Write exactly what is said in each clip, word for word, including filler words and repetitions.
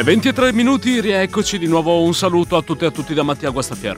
venti e tre minuti, rieccoci di nuovo. Un saluto a tutte e a tutti da Mattia Guastafierro.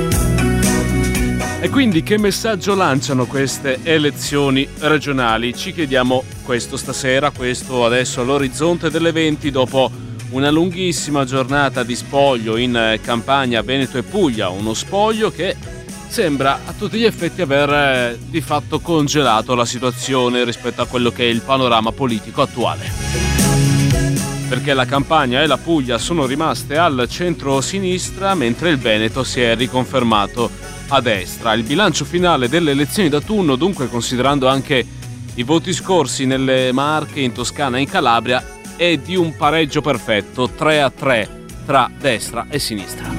E quindi che messaggio lanciano queste elezioni regionali? Ci chiediamo questo stasera, questo adesso all'orizzonte delle venti, dopo una lunghissima giornata di spoglio in Campania, Veneto e Puglia. Uno spoglio che sembra a tutti gli effetti aver eh, di fatto congelato la situazione rispetto a quello che è il panorama politico attuale. Perché la Campania e la Puglia sono rimaste al centro-sinistra, mentre il Veneto si è riconfermato a destra. Il bilancio finale delle elezioni d'autunno, dunque, considerando anche i voti scorsi nelle Marche, in Toscana e in Calabria, è di un pareggio perfetto, tre a tre tra destra e sinistra.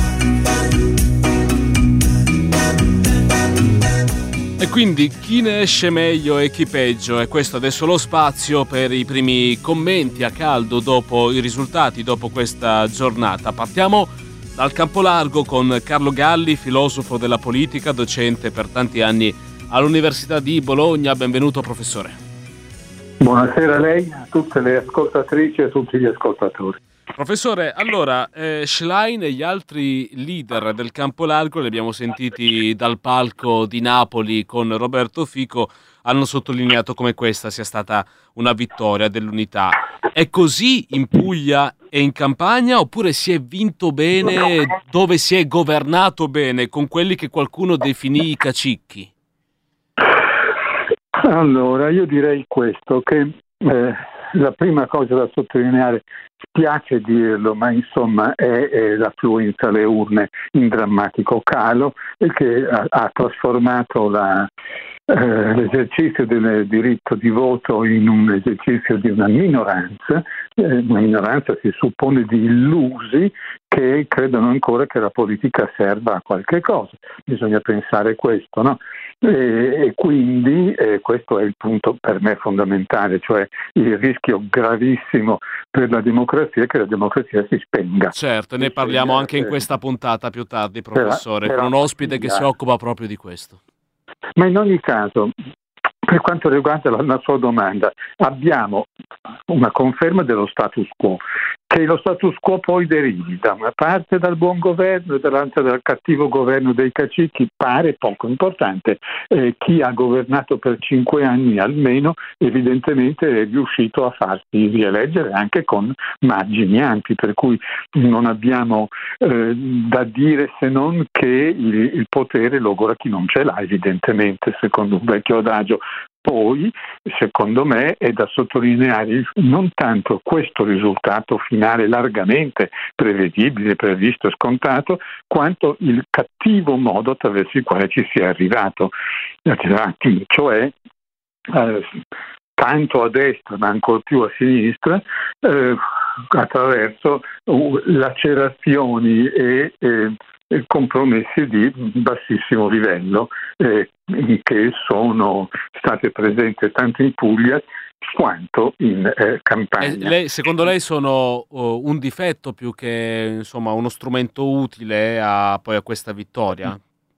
E quindi chi ne esce meglio e chi peggio? E questo adesso lo spazio per i primi commenti a caldo dopo i risultati, dopo questa giornata. Partiamo dal campo largo con Carlo Galli, filosofo della politica, docente per tanti anni all'Università di Bologna. Benvenuto, professore. Buonasera a lei, a tutte le ascoltatrici e a tutti gli ascoltatori. Professore, allora, eh, Schlein e gli altri leader del campo largo, li abbiamo sentiti dal palco di Napoli con Roberto Fico, hanno sottolineato come questa sia stata una vittoria dell'unità. È così in Puglia e in Campania, oppure si è vinto bene dove si è governato bene, con quelli che qualcuno definì i cacicchi? Allora, io direi questo, che eh, la prima cosa da sottolineare, spiace dirlo, ma insomma è, è l'affluenza alle urne in drammatico calo, e che ha, ha trasformato la, eh, l'esercizio del diritto di voto in un esercizio di una minoranza, eh, una minoranza si suppone di illusi che credono ancora che la politica serva a qualche cosa. Bisogna pensare questo, no? E, e quindi eh, questo è il punto per me fondamentale, cioè il rischio gravissimo per la democrazia è che la democrazia si spenga. Certo, ne parliamo anche in questa puntata più tardi, professore, con un ospite che si occupa proprio di questo. Ma in ogni caso, per quanto riguarda la, la sua domanda, abbiamo una conferma dello status quo, che lo status quo poi derivi da una parte dal buon governo e dall'altra dal cattivo governo dei cacicchi pare poco importante. Eh, chi ha governato per cinque anni almeno evidentemente è riuscito a farsi rieleggere anche con margini ampi, per cui non abbiamo eh, da dire se non che il, il potere logora chi non ce l'ha, evidentemente, secondo un vecchio adagio. Poi, secondo me, è da sottolineare non tanto questo risultato finale largamente prevedibile, previsto e scontato, quanto il cattivo modo attraverso il quale ci si è arrivato, arrivati, cioè eh, tanto a destra ma ancor più a sinistra, eh, attraverso uh, lacerazioni e eh, compromessi di bassissimo livello eh, che sono state presenti tanto in Puglia quanto in eh, Campania. E lei, secondo lei sono uh, un difetto più che insomma uno strumento utile a, poi a questa vittoria?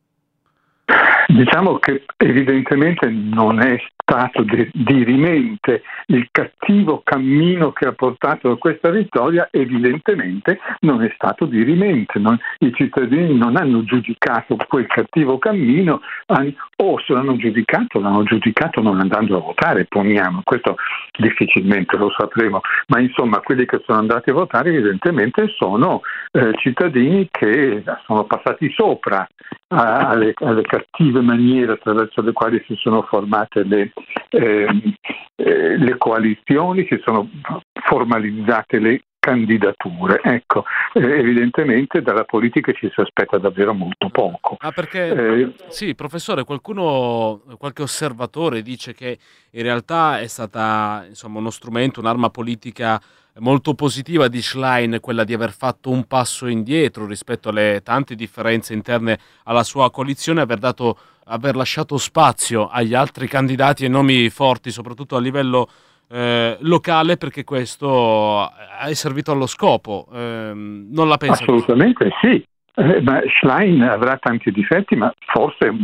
Diciamo che evidentemente non è stato di- dirimente il cattivo cammino che ha portato a questa vittoria, evidentemente non è stato dirimente. Non, i cittadini non hanno giudicato quel cattivo cammino, han, o se l'hanno giudicato, l'hanno giudicato non andando a votare, poniamo, questo difficilmente lo sapremo, ma insomma quelli che sono andati a votare evidentemente sono eh, cittadini che sono passati sopra a, alle, alle cattive maniere attraverso le quali si sono formate le, eh, eh, le coalizioni, si sono formalizzate le candidature. Ecco, eh, evidentemente dalla politica ci si aspetta davvero molto poco. Ah, perché eh, sì, professore, qualcuno, qualche osservatore dice che in realtà è stata insomma uno strumento, un'arma politica molto positiva di Schlein, quella di aver fatto un passo indietro rispetto alle tante differenze interne alla sua coalizione, aver dato, aver lasciato spazio agli altri candidati e nomi forti, soprattutto a livello eh, locale, perché questo è servito allo scopo. Eh, non la pensa? Assolutamente sì. Eh, ma Schlein avrà tanti difetti, ma forse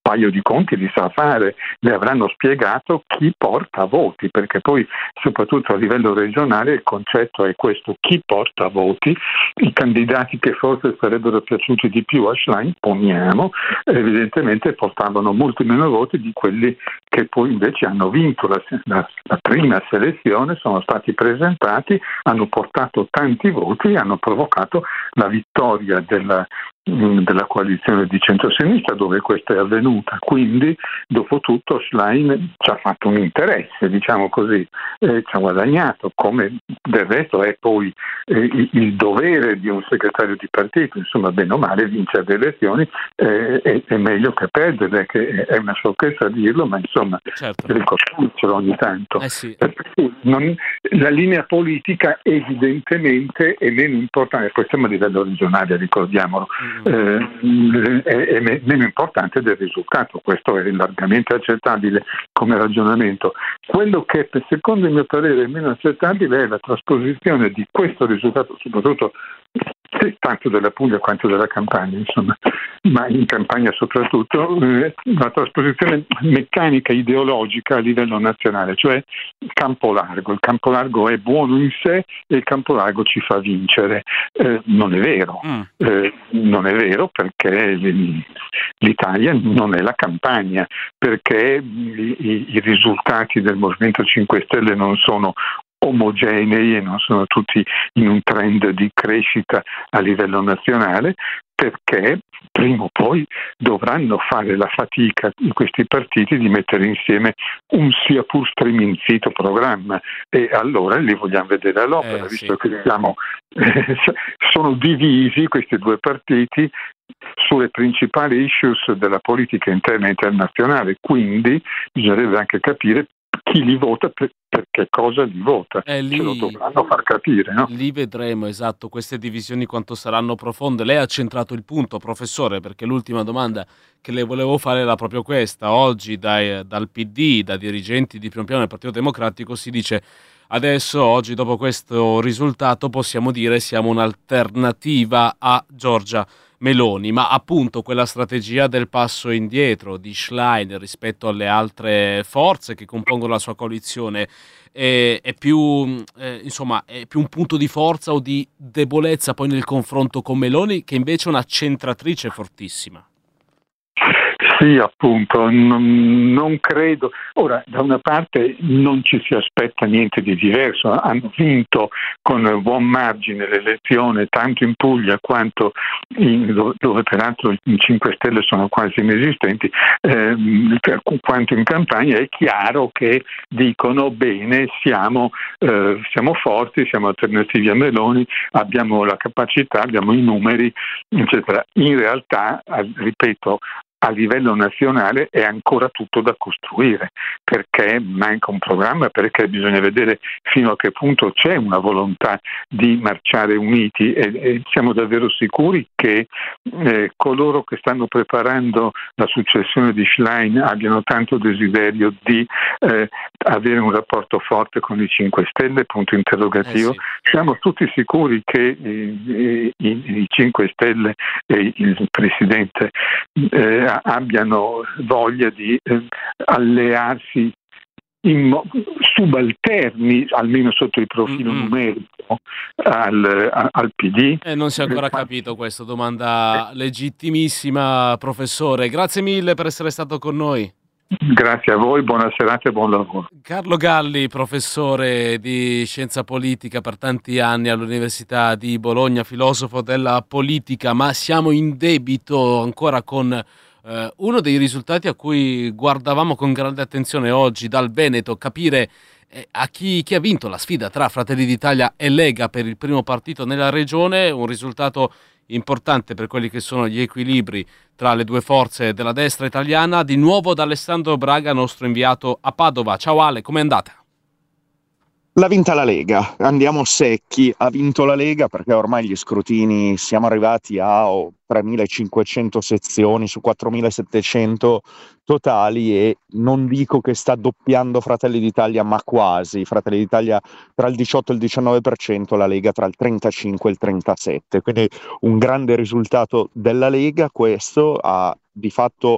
paio di conti li sa fare, le avranno spiegato chi porta voti, perché poi soprattutto a livello regionale il concetto è questo: chi porta voti. I candidati che forse sarebbero piaciuti di più a Schlein, poniamo, evidentemente portavano molti meno voti di quelli che poi invece hanno vinto la, la, la prima selezione, sono stati presentati, hanno portato tanti voti e hanno provocato la vittoria della della coalizione di centrosinistra dove questa è avvenuta. Quindi dopo tutto Schlein ci ha fatto un interesse, diciamo così, eh, ci ha guadagnato, come del resto è poi eh, il, il dovere di un segretario di partito, insomma, bene o male vincere le elezioni eh, è, è meglio che perderle, che è una sciocchezza dirlo, ma insomma certo. ricordiamocelo ogni tanto. Eh sì. non, la linea politica evidentemente è meno importante, poi siamo a livello regionale, ricordiamolo, mm. Eh, è, è meno importante del risultato. Questo è largamente accettabile come ragionamento. Quello che secondo il mio parere è meno accettabile è la trasposizione di questo risultato, soprattutto tanto della Puglia quanto della Campania, insomma, ma in Campania soprattutto, eh, la trasposizione meccanica ideologica a livello nazionale, cioè campo largo. Il campo largo è buono in sé e il campo largo ci fa vincere. Eh, non è vero, mm. eh, non è vero perché l'Italia non è la Campania, perché i, i, i risultati del Movimento cinque Stelle non sono omogenei e non sono tutti in un trend di crescita a livello nazionale, perché prima o poi dovranno fare la fatica in questi partiti di mettere insieme un sia pur striminzito programma, e allora li vogliamo vedere all'opera, eh, visto sì. che siamo, eh, sono divisi questi due partiti sulle principali issues della politica interna e internazionale, quindi bisognerebbe anche capire chi li vota, per, per che cosa li vota, eh, lì, ce lo dovranno far capire, no? Lì vedremo, esatto, queste divisioni quanto saranno profonde. Lei ha centrato il punto, professore, perché l'ultima domanda che le volevo fare era proprio questa. Oggi dai, dal P D, da dirigenti di primo piano del Partito Democratico si dice: adesso, oggi, dopo questo risultato, possiamo dire siamo un'alternativa a Giorgia Meloni, ma appunto quella strategia del passo indietro di Schlein rispetto alle altre forze che compongono la sua coalizione è, è più eh, insomma è più un punto di forza o di debolezza poi nel confronto con Meloni, che invece è una centratrice fortissima. Sì, appunto, non, non credo. Ora, da una parte non ci si aspetta niente di diverso, hanno vinto con buon margine l'elezione tanto in Puglia quanto in, dove peraltro i cinque Stelle sono quasi inesistenti, eh, quanto in Campania. È chiaro che dicono: bene, siamo, eh, siamo forti, siamo alternativi a Meloni, abbiamo la capacità, abbiamo i numeri, eccetera. In realtà, ripeto, a livello nazionale è ancora tutto da costruire, perché manca un programma, perché bisogna vedere fino a che punto c'è una volontà di marciare uniti, e, e siamo davvero sicuri che eh, coloro che stanno preparando la successione di Schlein abbiano tanto desiderio di eh, avere un rapporto forte con i cinque Stelle, punto interrogativo. Eh sì. Siamo tutti sicuri che eh, i, i cinque Stelle e il Presidente eh, abbiano voglia di eh, allearsi in mo- subalterni, almeno sotto il profilo mm-hmm. numerico, al, a, al P D. E eh, non si è ancora capito questo, domanda legittimissima, professore. Grazie mille per essere stato con noi. Grazie a voi, buona serata e buon lavoro. Carlo Galli, professore di scienza politica per tanti anni all'Università di Bologna, filosofo della politica, ma siamo in debito ancora con eh, uno dei risultati a cui guardavamo con grande attenzione oggi dal Veneto, capire eh, a chi, chi ha vinto la sfida tra Fratelli d'Italia e Lega per il primo partito nella regione, un risultato importante per quelli che sono gli equilibri tra le due forze della destra italiana. Di nuovo da Alessandro Braga, nostro inviato a Padova. Ciao Ale, com'è andata? L'ha vinta la Lega, andiamo secchi, ha vinto la Lega perché ormai gli scrutini, siamo arrivati a oh, tremilacinquecento sezioni su quattromilasettecento totali, e non dico che sta doppiando Fratelli d'Italia, ma quasi. Fratelli d'Italia tra il diciotto e il diciannove per cento, la Lega tra il trentacinque e il trentasette per cento, quindi un grande risultato della Lega. Questo ha di fatto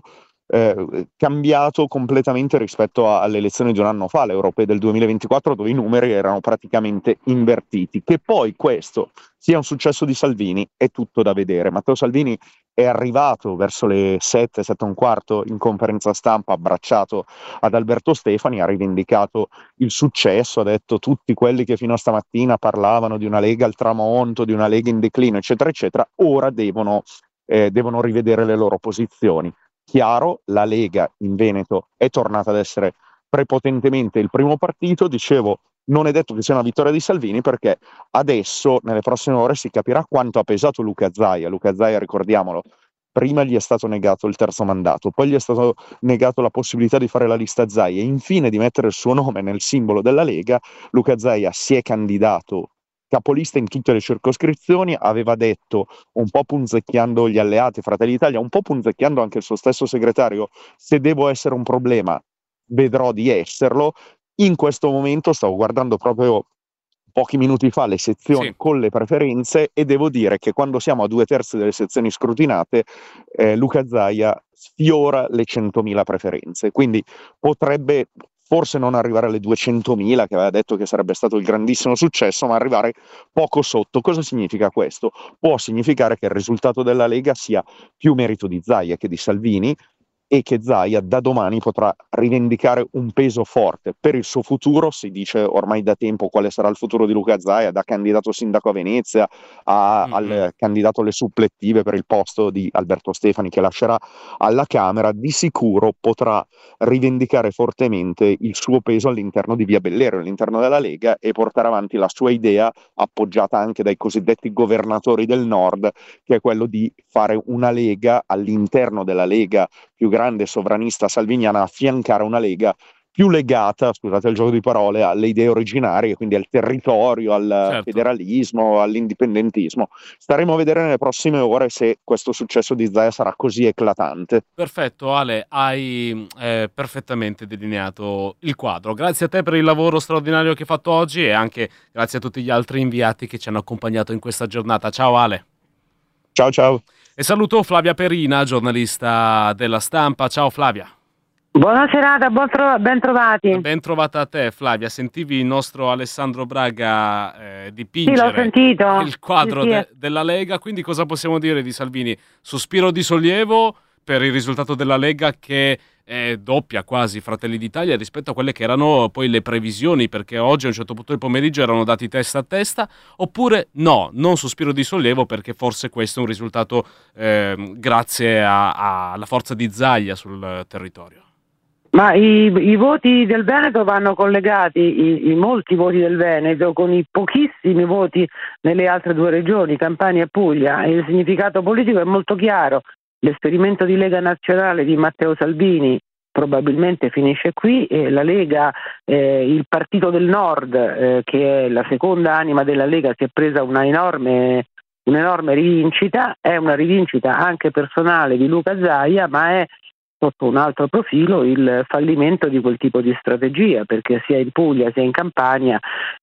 eh, cambiato completamente rispetto a, alle elezioni di un anno fa, le europee del duemilaventiquattro, dove i numeri erano praticamente invertiti. Che poi questo sia un successo di Salvini è tutto da vedere. Matteo Salvini è arrivato verso le sette, sette e un quarto in conferenza stampa, abbracciato ad Alberto Stefani, ha rivendicato il successo, ha detto tutti quelli che fino a stamattina parlavano di una Lega al tramonto, di una Lega in declino, eccetera, eccetera, ora devono, eh, devono rivedere le loro posizioni. Chiaro, la Lega in Veneto è tornata ad essere prepotentemente il primo partito, dicevo, non è detto che sia una vittoria di Salvini, perché adesso, nelle prossime ore, si capirà quanto ha pesato Luca Zaia. Luca Zaia, ricordiamolo, prima gli è stato negato il terzo mandato, poi gli è stato negato la possibilità di fare la lista Zaia e infine di mettere il suo nome nel simbolo della Lega. Luca Zaia si è candidato capolista in tutte le circoscrizioni, aveva detto, un po' punzecchiando gli alleati Fratelli d'Italia, un po' punzecchiando anche il suo stesso segretario, se devo essere un problema vedrò di esserlo. In questo momento stavo guardando proprio pochi minuti fa le sezioni Sì. con le preferenze e devo dire che quando siamo a due terzi delle sezioni scrutinate, eh, Luca Zaia sfiora le centomila preferenze, quindi potrebbe forse non arrivare alle duecentomila, che aveva detto che sarebbe stato il grandissimo successo, ma arrivare poco sotto. Cosa significa questo? Può significare che il risultato della Lega sia più merito di Zaia che di Salvini, e che Zaia da domani potrà rivendicare un peso forte per il suo futuro. Si dice ormai da tempo quale sarà il futuro di Luca Zaia, da candidato sindaco a Venezia a, Mm-hmm. al candidato alle supplettive per il posto di Alberto Stefani che lascerà alla Camera. Di sicuro potrà rivendicare fortemente il suo peso all'interno di Via Bellerio, all'interno della Lega, e portare avanti la sua idea, appoggiata anche dai cosiddetti governatori del Nord, che è quello di fare una Lega all'interno della Lega più grande sovranista salviniana, affiancare una Lega più legata, scusate il gioco di parole, alle idee originarie, quindi al territorio, al Certo. federalismo, all'indipendentismo. Staremo a vedere nelle prossime ore se questo successo di Zaia sarà così eclatante. Perfetto, Ale, hai eh, perfettamente delineato il quadro. Grazie a te per il lavoro straordinario che hai fatto oggi e anche grazie a tutti gli altri inviati che ci hanno accompagnato in questa giornata. Ciao Ale. Ciao ciao. E saluto Flavia Perina, giornalista della Stampa. Ciao Flavia. Buona serata, buon tro- ben trovati. Ben trovata a te Flavia. Sentivi il nostro Alessandro Braga eh, dipingere sì, l'ho sentito. il quadro sì, sì. de- della Lega, quindi cosa possiamo dire di Salvini? Sospiro di sollievo per il risultato della Lega, che è doppia quasi Fratelli d'Italia rispetto a quelle che erano poi le previsioni, perché oggi a un certo punto del pomeriggio erano dati testa a testa, oppure no, non sospiro di sollievo perché forse questo è un risultato eh, grazie alla forza di Zaia sul territorio? Ma i, i voti del Veneto vanno collegati, i, i molti voti del Veneto, con i pochissimi voti nelle altre due regioni, Campania e Puglia, e il significato politico è molto chiaro. L'esperimento di Lega Nazionale di Matteo Salvini probabilmente finisce qui e la Lega, eh, il partito del Nord, eh, che è la seconda anima della Lega, si è presa una enorme, un'enorme rivincita, è una rivincita anche personale di Luca Zaia, ma è sotto un altro profilo il fallimento di quel tipo di strategia, perché sia in Puglia sia in Campania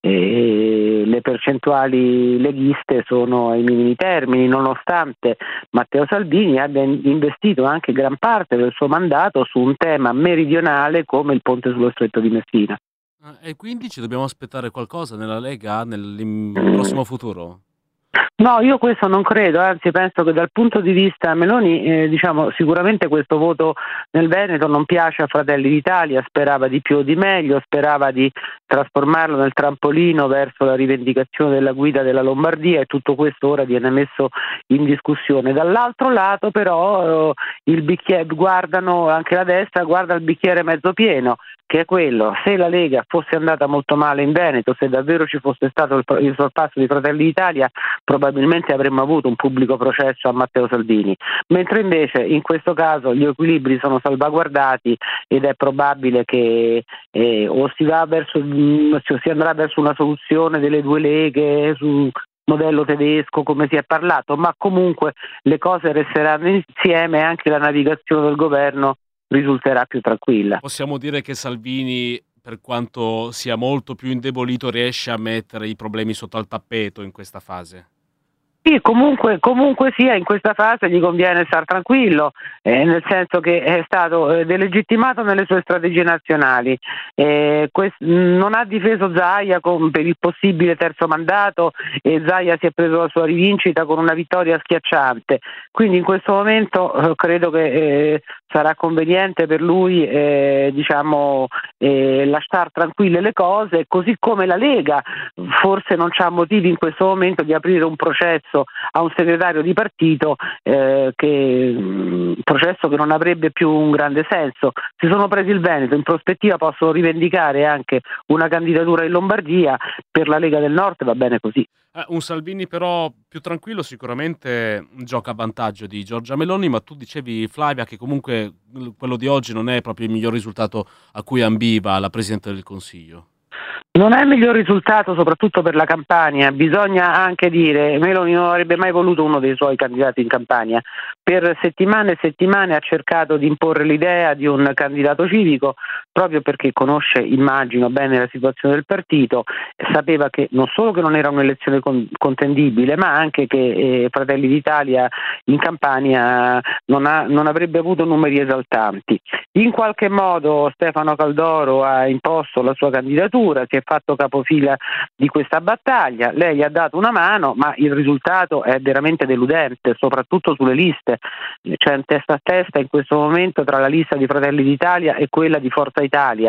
eh, le percentuali leghiste sono ai minimi termini, nonostante Matteo Salvini abbia investito anche gran parte del suo mandato su un tema meridionale come il ponte sullo Stretto di Messina. E quindi ci dobbiamo aspettare qualcosa nella Lega nel prossimo futuro? No, io questo non credo, anzi penso che dal punto di vista Meloni, eh, diciamo, sicuramente questo voto nel Veneto non piace a Fratelli d'Italia, sperava di più o di meglio, sperava di trasformarlo nel trampolino verso la rivendicazione della guida della Lombardia, e tutto questo ora viene messo in discussione. Dall'altro lato però eh, il bicchiere, guardano anche la destra, guarda il bicchiere mezzo pieno, che è quello: se la Lega fosse andata molto male in Veneto, se davvero ci fosse stato il, il sorpasso di Fratelli d'Italia, probabilmente avremmo avuto un pubblico processo a Matteo Salvini, mentre invece in questo caso gli equilibri sono salvaguardati ed è probabile che eh, o si va verso, si andrà verso una soluzione delle due leghe su modello tedesco come si è parlato, ma comunque le cose resteranno insieme e anche la navigazione del governo risulterà più tranquilla. Possiamo dire che Salvini, per quanto sia molto più indebolito, riesce a mettere i problemi sotto al tappeto in questa fase? Sì, comunque, comunque sia, in questa fase gli conviene star tranquillo, eh, nel senso che è stato eh, delegittimato nelle sue strategie nazionali, eh, quest- non ha difeso Zaia con- per il possibile terzo mandato e Zaia si è preso la sua rivincita con una vittoria schiacciante, quindi in questo momento eh, credo che eh, sarà conveniente per lui eh, diciamo, eh, lasciare tranquille le cose, così come la Lega forse non c'ha motivi in questo momento di aprire un processo a un segretario di partito, eh, che mh, processo che non avrebbe più un grande senso. Si sono presi il Veneto, in prospettiva possono rivendicare anche una candidatura in Lombardia, per la Lega del Nord va bene così. Eh, un Salvini però più tranquillo sicuramente gioca a vantaggio di Giorgia Meloni, ma tu dicevi, Flavia, che comunque quello di oggi non è proprio il miglior risultato a cui ambiva la Presidente del Consiglio. Non è il miglior risultato, soprattutto per la Campania. Bisogna anche dire, Meloni non avrebbe mai voluto uno dei suoi candidati in Campania. Per settimane e settimane ha cercato di imporre l'idea di un candidato civico, proprio perché conosce, immagino, bene la situazione del partito, sapeva che non solo che non era un'elezione con- contendibile, ma anche che eh, Fratelli d'Italia in Campania non, ha, non avrebbe avuto numeri esaltanti. In qualche modo Stefano Caldoro ha imposto la sua candidatura, si è fatto capofila di questa battaglia, lei gli ha dato una mano, ma il risultato è veramente deludente, soprattutto sulle liste. C'è un testa a testa in questo momento tra la lista di Fratelli d'Italia e quella di Forza Italia,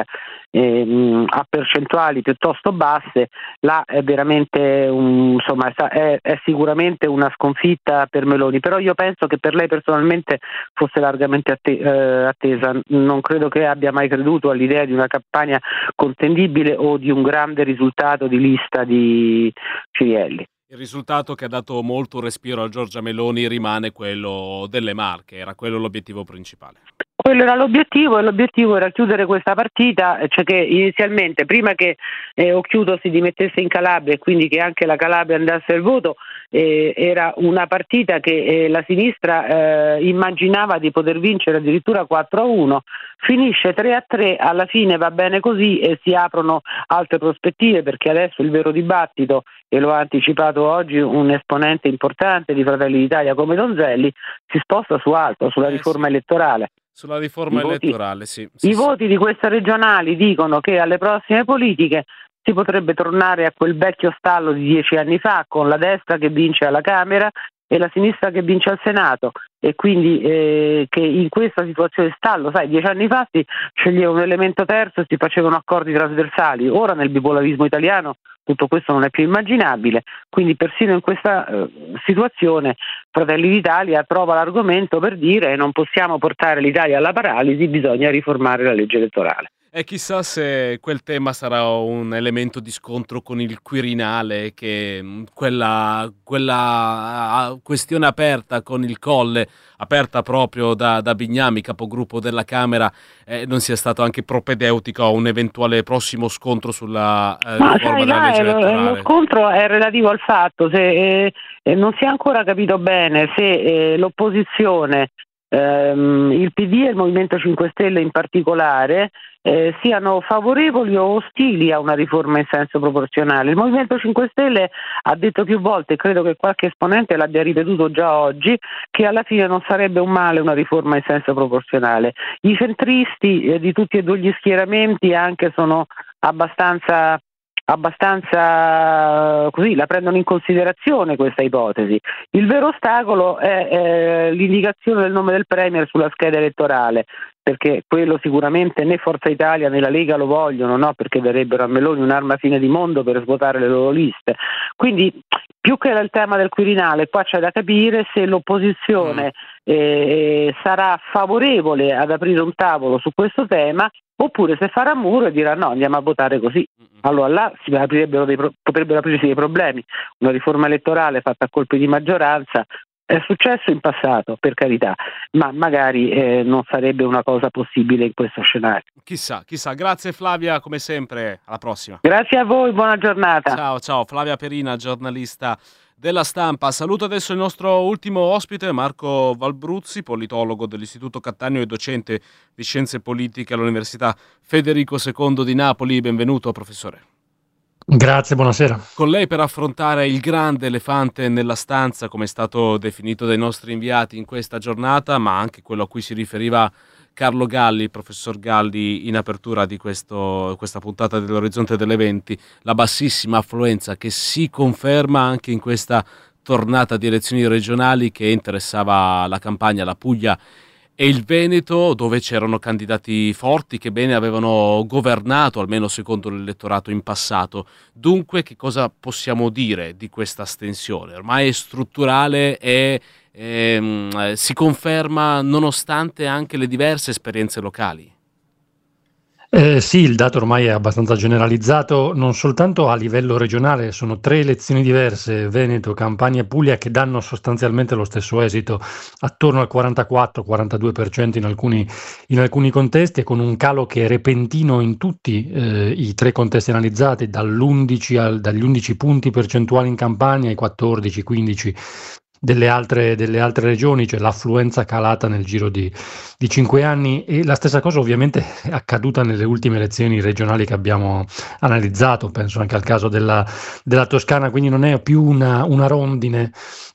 ehm, a percentuali piuttosto basse. Là è veramente un, insomma è, è sicuramente una sconfitta per Meloni, però io penso che per lei personalmente fosse largamente atte- eh, attesa. Non credo che abbia mai creduto all'idea di una campagna contendibile o di un grande risultato di lista di Cirielli. Il risultato che ha dato molto respiro a Giorgia Meloni rimane quello delle Marche, era quello l'obiettivo principale. Quello era l'obiettivo, e l'obiettivo era chiudere questa partita, cioè che inizialmente, prima che eh, Occhiuto si dimettesse in Calabria e quindi che anche la Calabria andasse al voto, eh, era una partita che eh, la sinistra eh, immaginava di poter vincere addirittura quattro a uno, finisce tre a tre, alla fine va bene così e si aprono altre prospettive, perché adesso il vero dibattito, e lo ha anticipato oggi un esponente importante di Fratelli d'Italia come Donzelli, si sposta su altro, sulla Eh, riforma sì. elettorale. Sulla riforma I voti, elettorale, sì. sì I sì. voti di queste regionali dicono che alle prossime politiche si potrebbe tornare a quel vecchio stallo di dieci anni fa, con la destra che vince alla Camera e la sinistra che vince al Senato, e quindi eh, che in questa situazione di stallo, sai, dieci anni fa si sceglieva un elemento terzo e si facevano accordi trasversali. Ora nel bipolarismo italiano tutto questo non è più immaginabile, quindi persino in questa eh, situazione Fratelli d'Italia trova l'argomento per dire: non possiamo portare l'Italia alla paralisi, bisogna riformare la legge elettorale. E chissà se quel tema sarà un elemento di scontro con il Quirinale, che mh, quella, quella uh, questione aperta con il Colle, aperta proprio da, da Bignami, capogruppo della Camera, eh, non sia stato anche propedeutico a un eventuale prossimo scontro sulla eh, Ma riforma sai, della là legge lo, elettorale. lo scontro è relativo al fatto se eh, eh, non si è ancora capito bene se eh, l'opposizione, ehm, il P D e il Movimento cinque Stelle in particolare, eh, siano favorevoli o ostili a una riforma in senso proporzionale. Il Movimento cinque Stelle ha detto più volte, e credo che qualche esponente l'abbia ripetuto già oggi, che alla fine non sarebbe un male una riforma in senso proporzionale. I centristi eh, di tutti e due gli schieramenti anche sono abbastanza abbastanza così, la prendono in considerazione questa ipotesi. Il vero ostacolo è eh, l'indicazione del nome del Premier sulla scheda elettorale, perché quello sicuramente né Forza Italia né la Lega lo vogliono, no? Perché darebbero a Meloni un'arma fine di mondo per svuotare le loro liste. Quindi più che il tema del Quirinale, qua c'è da capire se l'opposizione eh, sarà favorevole ad aprire un tavolo su questo tema, oppure se farà muro e dirà no, andiamo a votare così. Allora là si aprirebbero dei, potrebbero aprirsi dei problemi. Una riforma elettorale fatta a colpi di maggioranza è successo in passato, per carità, ma magari eh, non sarebbe una cosa possibile in questo scenario. Chissà, chissà. Grazie Flavia, come sempre, alla prossima. Grazie a voi, buona giornata. Ciao, ciao. Flavia Perina, giornalista della Stampa. Saluto adesso il nostro ultimo ospite, Marco Valbruzzi, politologo dell'Istituto Cattaneo e docente di Scienze Politiche all'Università Federico secondo di Napoli. Benvenuto, professore. Grazie, buonasera. Con lei per affrontare il grande elefante nella stanza, come è stato definito dai nostri inviati in questa giornata, ma anche quello a cui si riferiva Carlo Galli, il professor Galli, in apertura di questo, questa puntata dell'Orizzonte delle venti, la bassissima affluenza che si conferma anche in questa tornata di elezioni regionali che interessava la Campania, la Puglia e il Veneto, dove c'erano candidati forti che bene avevano governato, almeno secondo l'elettorato in passato. Dunque, che cosa possiamo dire di questa astensione? Ormai è strutturale e ehm, si conferma nonostante anche le diverse esperienze locali. Eh, sì, il dato ormai è abbastanza generalizzato, non soltanto a livello regionale, sono tre elezioni diverse, Veneto, Campania e Puglia, che danno sostanzialmente lo stesso esito, attorno al quarantaquattro quarantadue per cento in alcuni, in alcuni contesti, e con un calo che è repentino in tutti eh, i tre contesti analizzati, dall'undici al, dagli undici punti percentuali in Campania ai quattordici quindici delle altre, delle altre regioni, cioè l'affluenza calata nel giro di, di cinque anni, e la stessa cosa ovviamente è accaduta nelle ultime elezioni regionali che abbiamo analizzato, penso anche al caso della, della Toscana, quindi non è più una, una rondine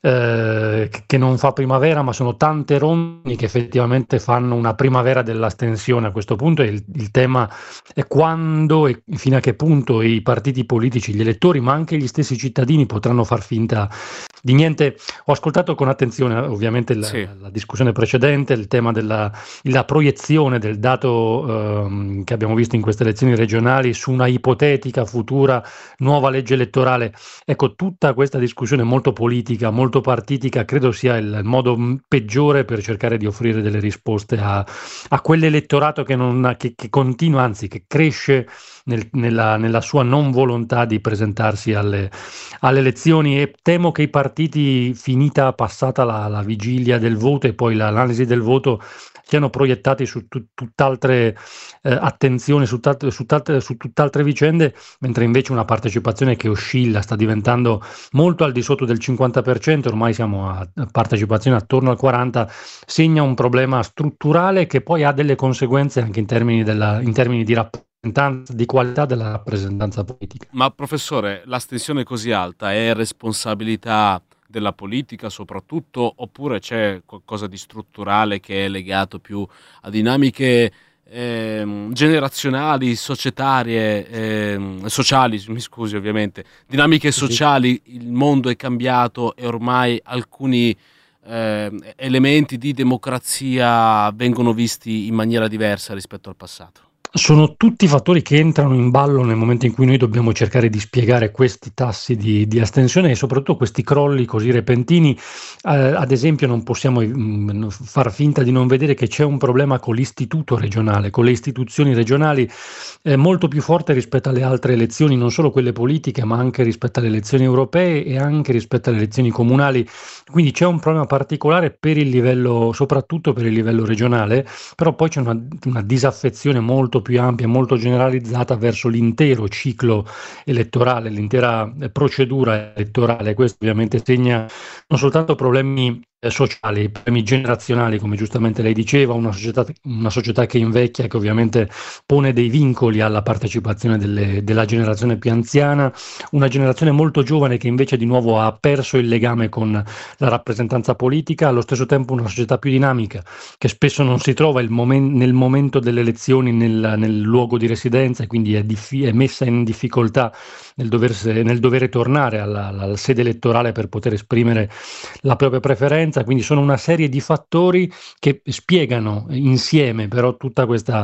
eh, che non fa primavera, ma sono tante rondini che effettivamente fanno una primavera dell'astensione a questo punto, e il, il tema è quando e fino a che punto i partiti politici, gli elettori, ma anche gli stessi cittadini potranno far finta di niente. Ho ascoltato con attenzione ovviamente la, Sì. la discussione precedente, il tema della la proiezione del dato ehm, che abbiamo visto in queste elezioni regionali su una ipotetica futura nuova legge elettorale. Ecco, tutta questa discussione molto politica, molto partitica, credo sia il modo peggiore per cercare di offrire delle risposte a, a quell'elettorato che, non, che, che continua, anzi che cresce nel, nella, nella sua non volontà di presentarsi alle, alle elezioni, e temo che i partiti, finita passata la, la vigilia del voto e poi l'analisi del voto, siano proiettati su tut, tutt'altre eh, attenzioni, su, tutt'altre, su, tutt'altre, su tutt'altre vicende, mentre invece una partecipazione che oscilla, sta diventando molto al di sotto del cinquanta per cento, ormai siamo a partecipazione attorno al quaranta per cento, segna un problema strutturale che poi ha delle conseguenze anche in termini, della, in termini di rapporto, di qualità della rappresentanza politica. Ma professore, l'astensione così alta è responsabilità della politica soprattutto, oppure c'è qualcosa di strutturale che è legato più a dinamiche eh, generazionali, societarie, eh, sociali, mi scusi ovviamente, dinamiche sociali, il mondo è cambiato e ormai alcuni eh, elementi di democrazia vengono visti in maniera diversa rispetto al passato? Sono tutti fattori che entrano in ballo nel momento in cui noi dobbiamo cercare di spiegare questi tassi di, di astensione e soprattutto questi crolli così repentini. Eh, ad esempio non possiamo mh, far finta di non vedere che c'è un problema con l'istituto regionale, con le istituzioni regionali eh, molto più forte rispetto alle altre elezioni, non solo quelle politiche ma anche rispetto alle elezioni europee e anche rispetto alle elezioni comunali. Quindi c'è un problema particolare per il livello, soprattutto per il livello regionale, però poi c'è una, una disaffezione molto più ampia, molto generalizzata verso l'intero ciclo elettorale, l'intera procedura elettorale. Questo ovviamente segna non soltanto problemi sociali, problemi generazionali, come giustamente lei diceva, una società, una società che invecchia, che ovviamente pone dei vincoli alla partecipazione delle, della generazione più anziana, una generazione molto giovane che invece di nuovo ha perso il legame con la rappresentanza politica, allo stesso tempo una società più dinamica che spesso non si trova il momen- nel momento delle elezioni nel, nel luogo di residenza, e quindi è, diffi- è messa in difficoltà nel, doverse, nel dovere tornare alla, alla sede elettorale per poter esprimere la propria preferenza. Quindi sono una serie di fattori che spiegano insieme però tutta questa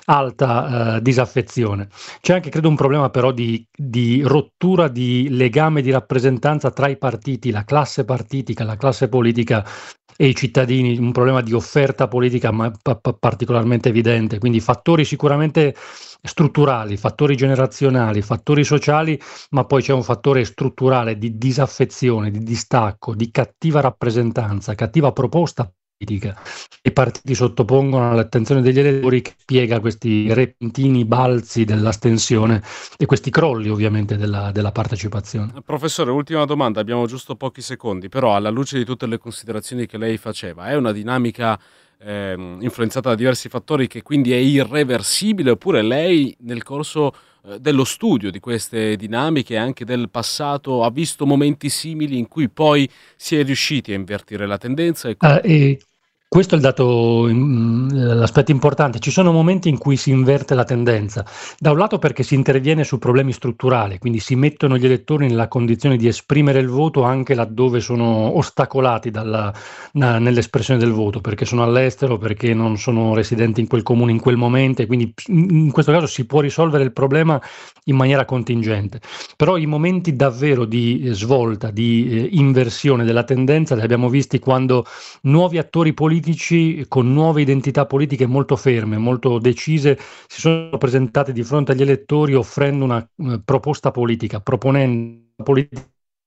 alta eh, disaffezione. C'è anche, credo, un problema però di, di rottura di legame di rappresentanza tra i partiti, la classe partitica, la classe politica e i cittadini, un problema di offerta politica ma p- p- particolarmente evidente. Quindi fattori sicuramente strutturali, fattori generazionali, fattori sociali, ma poi c'è un fattore strutturale di disaffezione, di distacco, di cattiva rappresentanza, cattiva proposta politica. I partiti sottopongono all'attenzione degli elettori, che spiega questi repentini balzi dell'astensione e questi crolli ovviamente della, della partecipazione. Professore, ultima domanda, abbiamo giusto pochi secondi, però alla luce di tutte le considerazioni che lei faceva, è una dinamica eh, influenzata da diversi fattori che quindi è irreversibile, oppure lei nel corso eh, dello studio di queste dinamiche e anche del passato ha visto momenti simili in cui poi si è riusciti a invertire la tendenza? E... Uh, e questo è il dato, mm, l'aspetto importante. Ci sono momenti in cui si inverte la tendenza. Da un lato perché si interviene su problemi strutturali, quindi si mettono gli elettori nella condizione di esprimere il voto anche laddove sono ostacolati dalla, na, nell'espressione del voto, perché sono all'estero, perché non sono residenti in quel comune in quel momento, e quindi in questo caso si può risolvere il problema in maniera contingente. Però i momenti davvero di eh, svolta, di eh, inversione della tendenza li abbiamo visti quando nuovi attori politici con nuove identità politiche molto ferme, molto decise, si sono presentati di fronte agli elettori offrendo una uh, proposta politica, proponendo una politica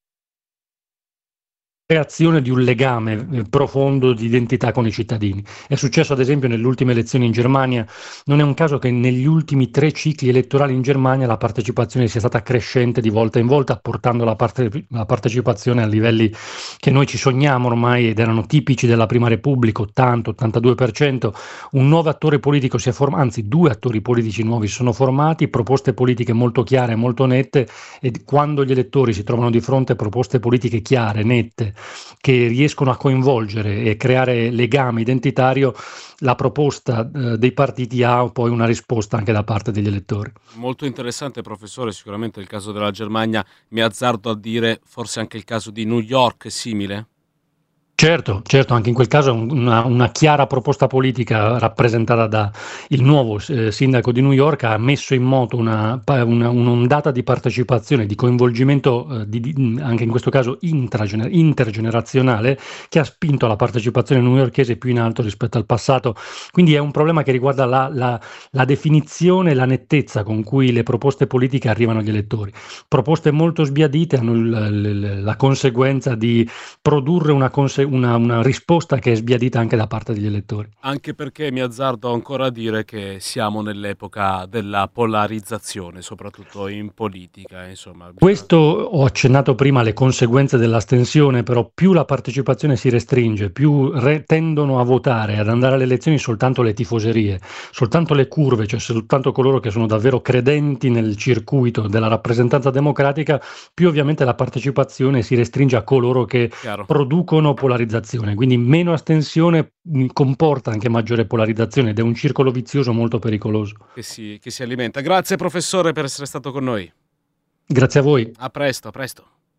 creazione di un legame eh, profondo di identità con i cittadini. È successo ad esempio nelle ultime elezioni in Germania. Non è un caso che negli ultimi tre cicli elettorali in Germania la partecipazione sia stata crescente di volta in volta, portando la, parte, la partecipazione a livelli che noi ci sogniamo ormai ed erano tipici della Prima Repubblica, ottanta ottantadue per cento. Un nuovo attore politico si è formato, anzi due attori politici nuovi si sono formati, proposte politiche molto chiare, molto nette, e quando gli elettori si trovano di fronte a proposte politiche chiare, nette, che riescono a coinvolgere e creare legame identitario, la proposta eh, dei partiti ha poi una risposta anche da parte degli elettori. Molto interessante, professore. Sicuramente il caso della Germania, mi azzardo a dire forse anche il caso di New York è simile? Certo, certo, anche in quel caso una, una chiara proposta politica rappresentata da il nuovo eh, sindaco di New York ha messo in moto una, una, un'ondata di partecipazione, di coinvolgimento eh, di, di, anche in questo caso intragener- intergenerazionale, che ha spinto la partecipazione newyorkese più in alto rispetto al passato. Quindi è un problema che riguarda la, la, la definizione e la nettezza con cui le proposte politiche arrivano agli elettori. Proposte molto sbiadite hanno l, l, la conseguenza di produrre una conseguenza Una, una risposta che è sbiadita anche da parte degli elettori. Anche perché mi azzardo ancora a dire che siamo nell'epoca della polarizzazione, soprattutto in politica. Insomma, bisogna... Questo ho accennato prima alle conseguenze dell'astensione, però più la partecipazione si restringe, più re- tendono a votare, ad andare alle elezioni soltanto le tifoserie, soltanto le curve, cioè soltanto coloro che sono davvero credenti nel circuito della rappresentanza democratica, più ovviamente la partecipazione si restringe a coloro che Chiaro. producono polarizzazione. Quindi meno astensione comporta anche maggiore polarizzazione ed è un circolo vizioso molto pericoloso. Che si, che si alimenta. Grazie professore per essere stato con noi. Grazie a voi. A presto, a presto.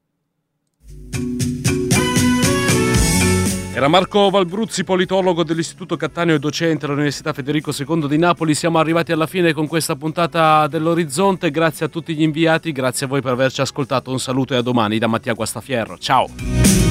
Era Marco Valbruzzi, politologo dell'Istituto Cattaneo e docente all'Università Federico secondo di Napoli. Siamo arrivati alla fine con questa puntata dell'Orizzonte. Grazie a tutti gli inviati, grazie a voi per averci ascoltato. Un saluto e a domani da Mattia Guastafierro. Ciao!